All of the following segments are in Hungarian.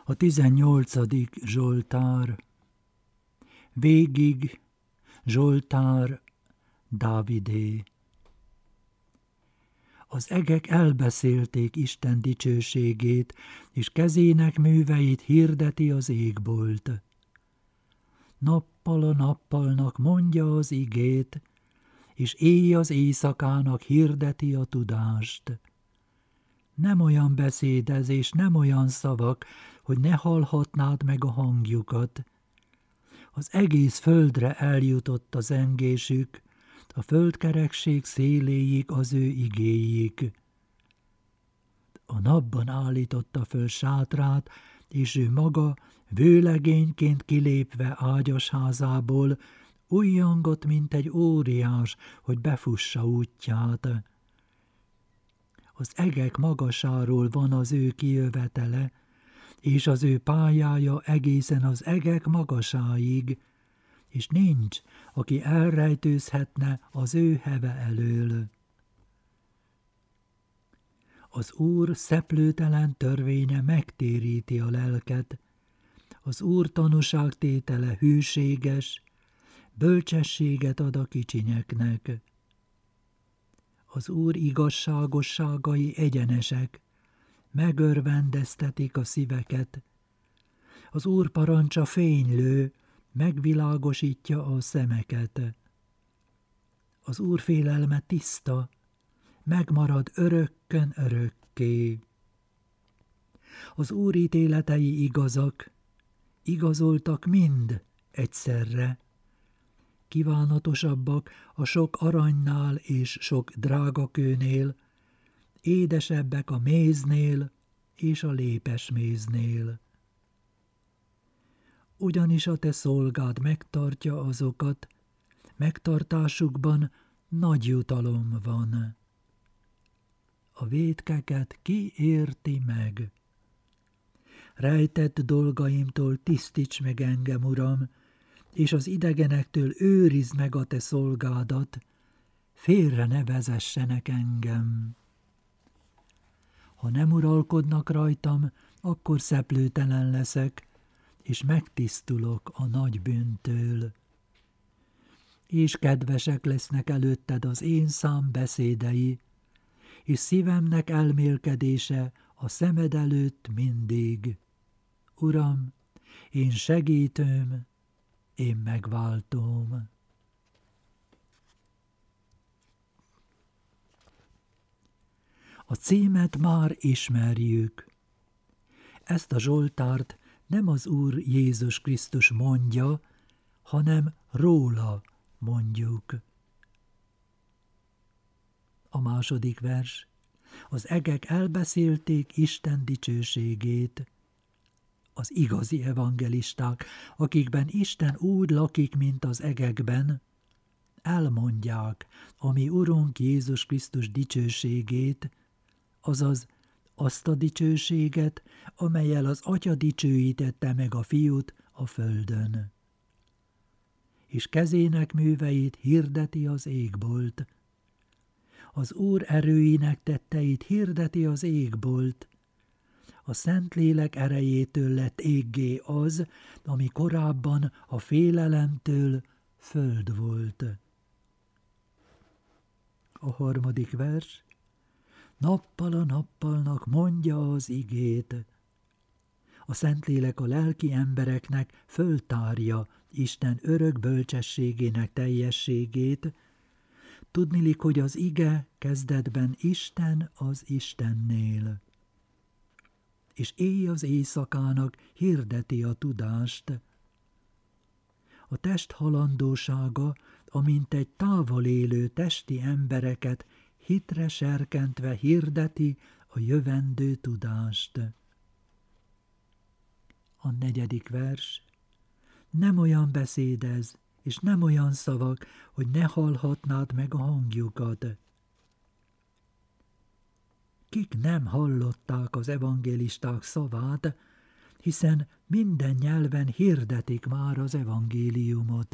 A 18. Zsoltár. Végig Zsoltár Dávidé. Az egek elbeszélték Isten dicsőségét, és kezének műveit hirdeti az égbolt. Nappal a nappalnak mondja az igét, és éj az éjszakának hirdeti a tudást. Nem olyan beszéd ez, és nem olyan szavak, hogy ne hallhatnád meg a hangjukat. Az egész földre eljutott a zengésük, a földkerekség széléig az ő igéig. A napban állította föl sátrát, és ő maga vőlegényként kilépve ágyas házából ujjongott, mint egy óriás, hogy befussa útját. Az egek magasáról van az ő kijövetele, és az ő pályája egészen az egek magasáig, és nincs, aki elrejtőzhetne az ő heve elől. Az Úr szeplőtelen törvénye megtéríti a lelket, az Úr tanúságtétele hűséges, bölcsességet ad a kicsinyeknek. Az Úr igazságosságai egyenesek, megörvendeztetik a szíveket. Az Úr parancsa fénylő, megvilágosítja a szemeket. Az Úr félelme tiszta, megmarad örökkön örökké. Az Úr ítéletei igazak, igazoltak mind egyszerre. Kívánatosabbak a sok aranynál és sok drágakőnél, édesebbek a méznél és a lépesméznél. Ugyanis a te szolgád megtartja azokat, megtartásukban nagy jutalom van. A vétkeket ki érti meg? Rejtett dolgaimtól tisztíts meg engem, Uram, és az idegenektől őrizd meg a te szolgádat, félre ne vezessenek engem. Ha nem uralkodnak rajtam, akkor szeplőtelen leszek, és megtisztulok a nagy bűntől. És kedvesek lesznek előtted az én szám beszédei, és szívemnek elmélkedése a szemed előtt mindig. Uram, én segítőm, én megváltóm. A címet már ismerjük. Ezt a Zsoltárt nem az Úr Jézus Krisztus mondja, hanem róla mondjuk. A második vers. Az egek elbeszélték Isten dicsőségét. Az igazi evangelisták, akikben Isten úgy lakik, mint az egekben, elmondják a mi Urunk Jézus Krisztus dicsőségét, azaz azt a dicsőséget, amellyel az Atya dicsőítette meg a Fiút a földön. És kezének műveit hirdeti az égbolt. Az Úr erőinek tetteit hirdeti az égbolt. A Szentlélek erejétől lett éggé az, ami korábban a félelemtől föld volt. A harmadik vers. Nappal a nappalnak mondja az igét. A Szentlélek a lelki embereknek föltárja Isten örök bölcsességének teljességét, tudniillik, hogy az ige kezdetben Isten az Istennél. És éj az éjszakának hirdeti a tudást. A test halandósága, amint egy távol élő testi embereket hitre serkentve hirdeti a jövendő tudást. A negyedik vers. Nem olyan beszéd ez, és nem olyan szavak, hogy ne hallhatnád meg a hangjukat. Kik nem hallották az evangélisták szavát, hiszen minden nyelven hirdetik már az evangéliumot.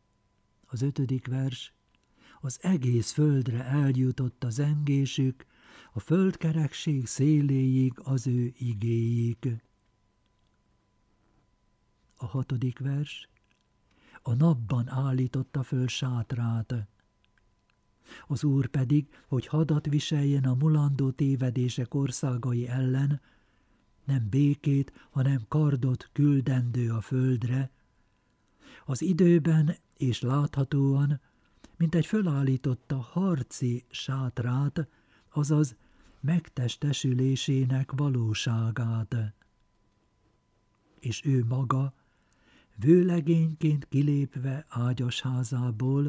Az ötödik vers. Az egész földre eljutott a zengésük, a földkerekség széléig az ő igéig. A 6. vers. A napban állította föl sátrát. Az Úr pedig, hogy hadat viseljen a mulandó tévedések országai ellen, nem békét, hanem kardot küldendő a földre, az időben és láthatóan, mint egy fölállította harci sátrát, azaz megtestesülésének valóságát. És ő maga, vőlegényként kilépve ágyasházából,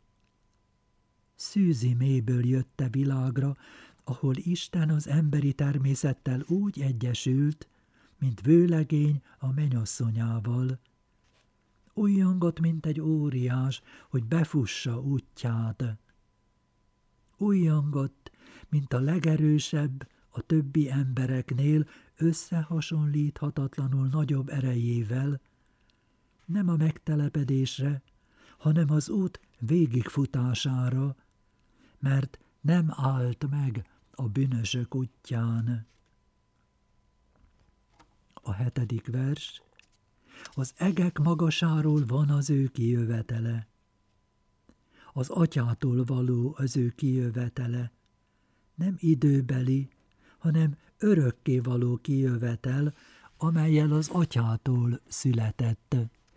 szűzi mélyből jött világra, ahol Isten az emberi természettel úgy egyesült, mint vőlegény a mennyasszonyával. Újjongott, mint egy óriás, hogy befussa útját. Újjongott, mint a legerősebb a többi embereknél összehasonlíthatatlanul nagyobb erejével, nem a megtelepedésre, hanem az út végigfutására, mert nem állt meg a bűnösök útján. A 7. vers. Az egek magasáról van az ő kijövetele. Az atyától való az ő kijövetele. Nem időbeli, hanem örökké való kijövetel, amellyel az atyától született.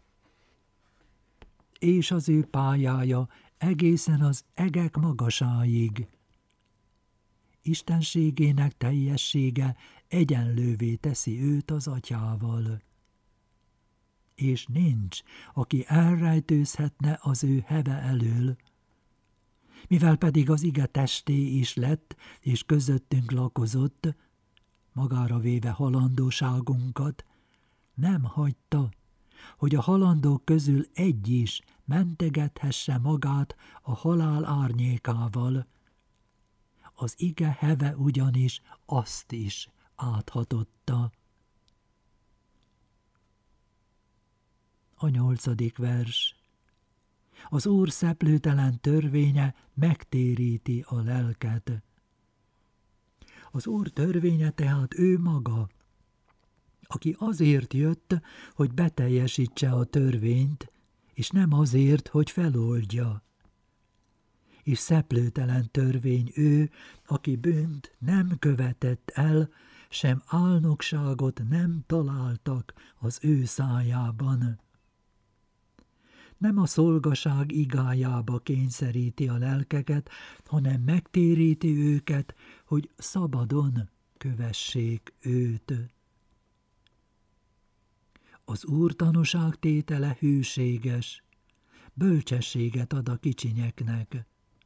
És az ő pályája egészen az egek magasáig. Istenségének teljessége egyenlővé teszi őt az atyával. És nincs, aki elrejtőzhetne az ő heve elől. Mivel pedig az ige testé is lett, és közöttünk lakozott, magára véve halandóságunkat, nem hagyta, hogy a halandók közül egy is mentegethesse magát a halál árnyékával. Az ige heve ugyanis azt is áthatotta. A 8. vers. Az Úr szeplőtelen törvénye megtéríti a lelket. Az Úr törvénye tehát ő maga, aki azért jött, hogy beteljesítse a törvényt, és nem azért, hogy feloldja. És szeplőtelen törvény ő, aki bűnt nem követett el, sem álnokságot nem találtak az ő szájában. Nem a szolgaság igájába kényszeríti a lelkeket, hanem megtéríti őket, hogy szabadon kövessék őt. Az Úr tanúságtétele hűséges, bölcsességet ad a kicsinyeknek.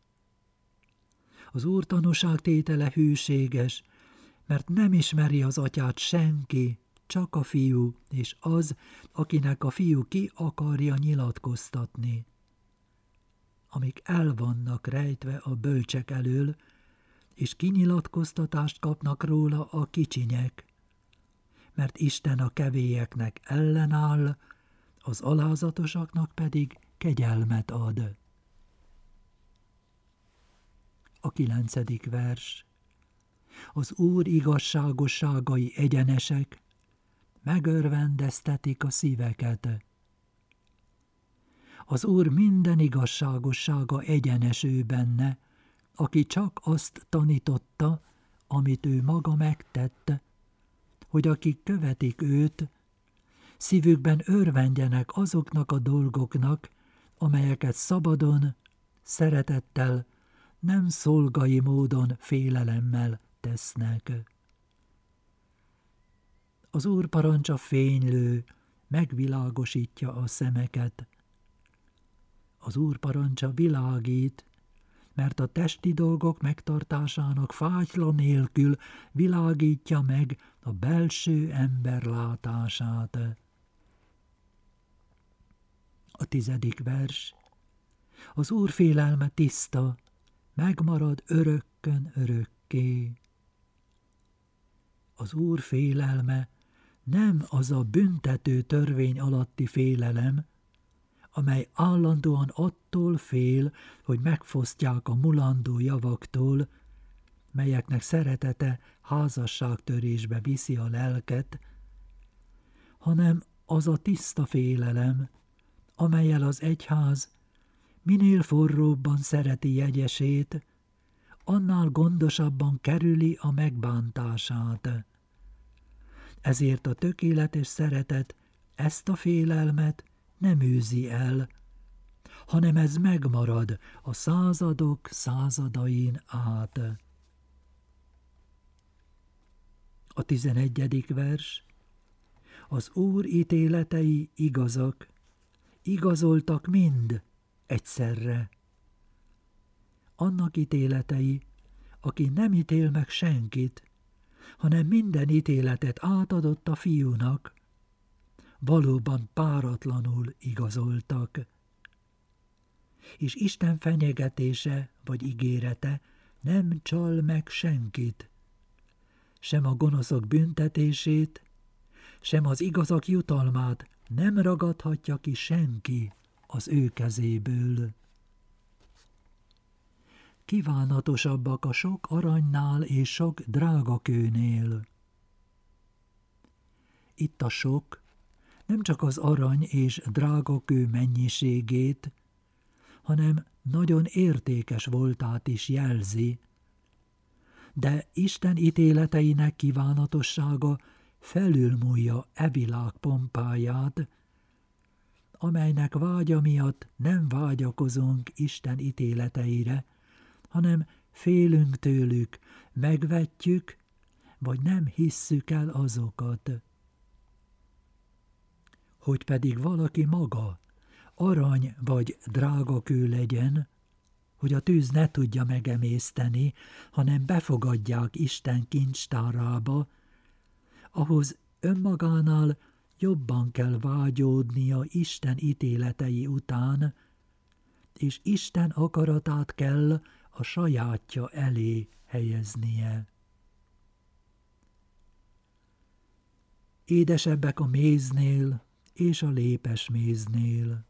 Az Úr tanúságtétele hűséges, mert nem ismeri az atyát senki, csak a fiú, és az, akinek a fiú ki akarja nyilatkoztatni. Amik el vannak rejtve a bölcsek elől, és kinyilatkoztatást kapnak róla a kicsinyek. Mert Isten a kevélyeknek ellenáll, az alázatosaknak pedig kegyelmet ad. A 9. vers. Az Úr igazságosságai egyenesek, megörvendeztetik a szíveket. Az Úr minden igazságossága egyenes ő benne, aki csak azt tanította, amit ő maga megtett, hogy akik követik őt, szívükben örvendjenek azoknak a dolgoknak, amelyeket szabadon, szeretettel, nem szolgai módon félelemmel tesznek. Az Úr parancsa fénylő, megvilágosítja a szemeket. Az Úr parancsa világít, mert a testi dolgok megtartásának fátyla nélkül világítja meg a belső ember látását. A 10. vers. Az Úr félelme tiszta, megmarad örökkön örökké. Az Úr félelme nem az a büntető törvény alatti félelem, amely állandóan attól fél, hogy megfosztják a mulandó javaktól, melyeknek szeretete házasságtörésbe viszi a lelket, hanem az a tiszta félelem, amellyel az egyház minél forróbban szereti jegyesét, annál gondosabban kerüli a megbántását. Ezért a tökéletes szeretet ezt a félelmet nem űzi el, hanem ez megmarad a századok századain át. A 11. vers. Az Úr ítéletei igazak, igazoltak mind egyszerre. Annak ítéletei, aki nem ítél meg senkit, hanem minden ítéletet átadott a Fiúnak, valóban páratlanul igazoltak. És Isten fenyegetése vagy ígérete nem csal meg senkit, sem a gonoszok büntetését, sem az igazak jutalmát nem ragadhatja ki senki az ő kezéből. Kívánatosabbak a sok aranynál és sok drágakőnél. Itt a sok nem csak az arany és drágakő mennyiségét, hanem nagyon értékes voltát is jelzi, de Isten ítéleteinek kívánatossága felülmúlja e világ pompáját, amelynek vágya miatt nem vágyakozunk Isten ítéleteire, hanem félünk tőlük, megvetjük, vagy nem hisszük el azokat. Hogy pedig valaki maga arany vagy drágakő legyen, hogy a tűz ne tudja megemészteni, hanem befogadják Isten kincstárába, ahhoz önmagánál jobban kell vágyódnia Isten ítéletei után, és Isten akaratát kell a sajátja elé helyeznie. Édesebbek a méznél és a lépes méznél.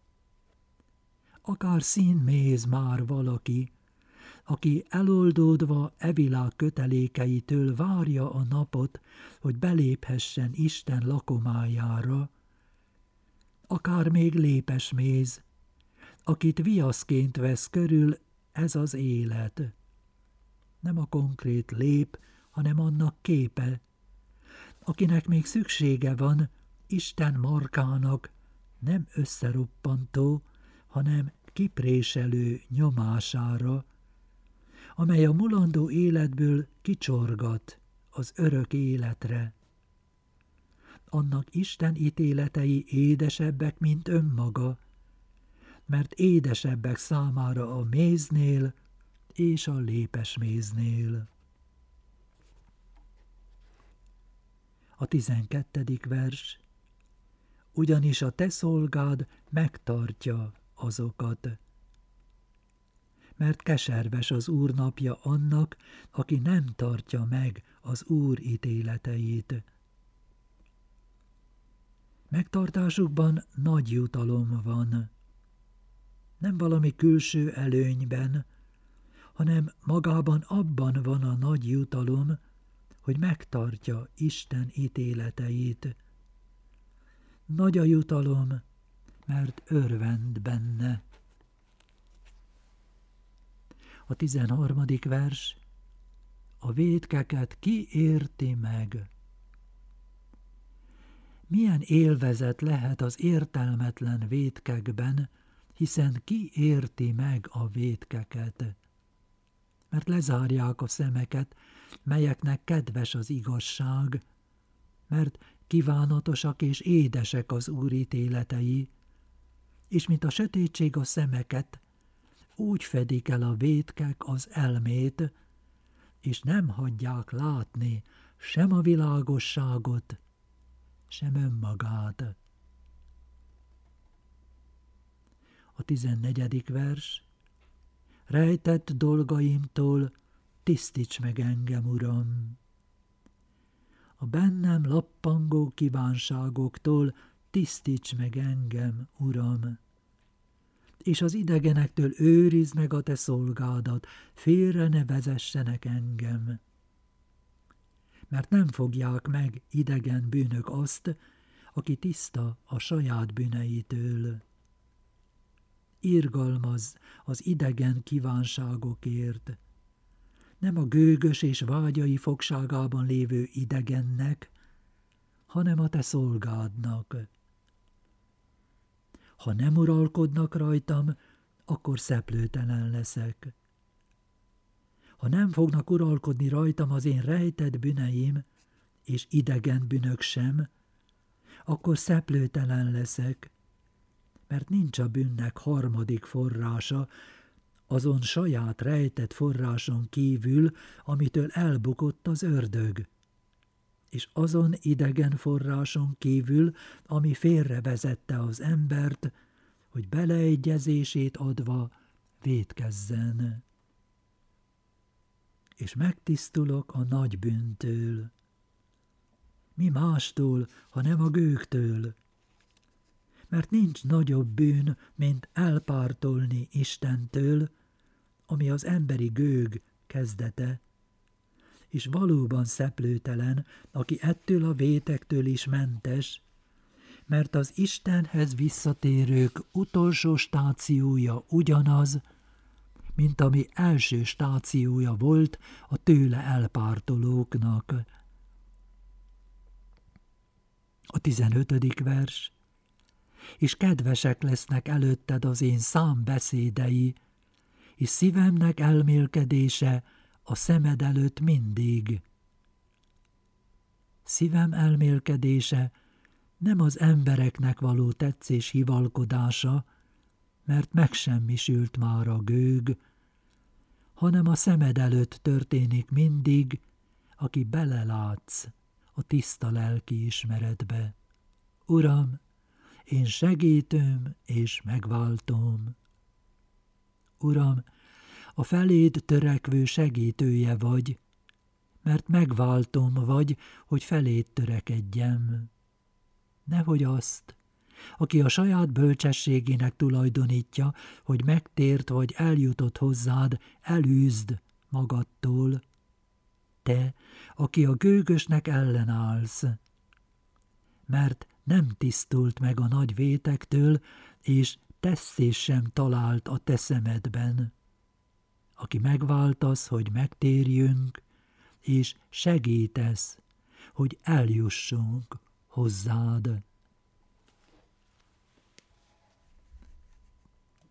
Akár színméz már valaki, aki eloldódva e világ kötelékeitől várja a napot, hogy beléphessen Isten lakomájára, akár még lépes méz, akit viaszként vesz körül ez az élet. Nem a konkrét lép, hanem annak képe, akinek még szüksége van Isten markának nem összeroppantó, hanem kipréselő nyomására, amely a mulandó életből kicsorgat az örök életre. Annak Isten ítéletei édesebbek, mint önmaga, mert édesebbek számára a méznél és a lépes méznél. A 12. vers. Ugyanis a te szolgád megtartja azokat. Mert keserves az Úr napja annak, aki nem tartja meg az Úr ítéleteit. Megtartásukban nagy jutalom van. Nem valami külső előnyben, hanem magában abban van a nagy jutalom, hogy megtartja Isten ítéleteit. Nagy a jutalom, mert örvend benne. A 13. vers. A vétkeket ki érti meg? Milyen élvezet lehet az értelmetlen vétkekben, hiszen ki érti meg a vétkeket? Mert lezárják a szemeket, melyeknek kedves az igazság, mert kívánatosak és édesek az Úr ítéletei, és mint a sötétség a szemeket, úgy fedik el a vétkek az elmét, és nem hagyják látni sem a világosságot, sem önmagát. A 14. vers. Rejtett dolgaimtól tisztíts meg engem, Uram! A bennem lappangó kívánságoktól tisztíts meg engem, Uram! és az idegenektől őrizd meg a te szolgádat, félre ne vezessenek engem. Mert nem fogják meg idegen bűnök azt, aki tiszta a saját bűneitől. Irgalmazz az idegen kívánságokért, nem a gőgös és vágyai fogságában lévő idegennek, hanem a te szolgádnak. Ha nem uralkodnak rajtam, akkor szeplőtelen leszek. Ha nem fognak uralkodni rajtam az én rejtett bűneim, és idegen bűnök sem, akkor szeplőtelen leszek, mert nincs a bűnnek harmadik forrása, azon saját rejtett forráson kívül, amitől elbukott az ördög, és azon idegen forráson kívül, ami félrevezette az embert, hogy beleegyezését adva vétkezzen. És megtisztulok a nagy bűntől. Mi mástól, ha nem a gőgtől? Mert nincs nagyobb bűn, mint elpártolni Istentől, ami az emberi gőg kezdete, és valóban szeplőtelen, aki ettől a vétektől is mentes, mert az Istenhez visszatérők utolsó stációja ugyanaz, mint ami első stációja volt a tőle elpártolóknak. A 15. vers. És kedvesek lesznek előtted az én számbeszédei, és szívemnek elmélkedése a szemed előtt mindig. Szívem elmélkedése nem az embereknek való tetszés hivalkodása, mert megsemmisült már a gőg, hanem a szemed előtt történik mindig, aki belelátsz a tiszta lelki ismeretbe. Uram, én segítőm és megváltom. Uram, a feléd törekvő segítője vagy, mert megváltom vagy, hogy feléd törekedjem. Nehogy azt, aki a saját bölcsességének tulajdonítja, hogy megtért vagy eljutott hozzád, elűzd magadtól. Te, aki a gőgösnek ellenállsz, mert nem tisztult meg a nagy vétektől, és tesszés sem talált a te szemedben. Aki megváltasz, hogy megtérjünk, és segítesz, hogy eljussunk hozzád.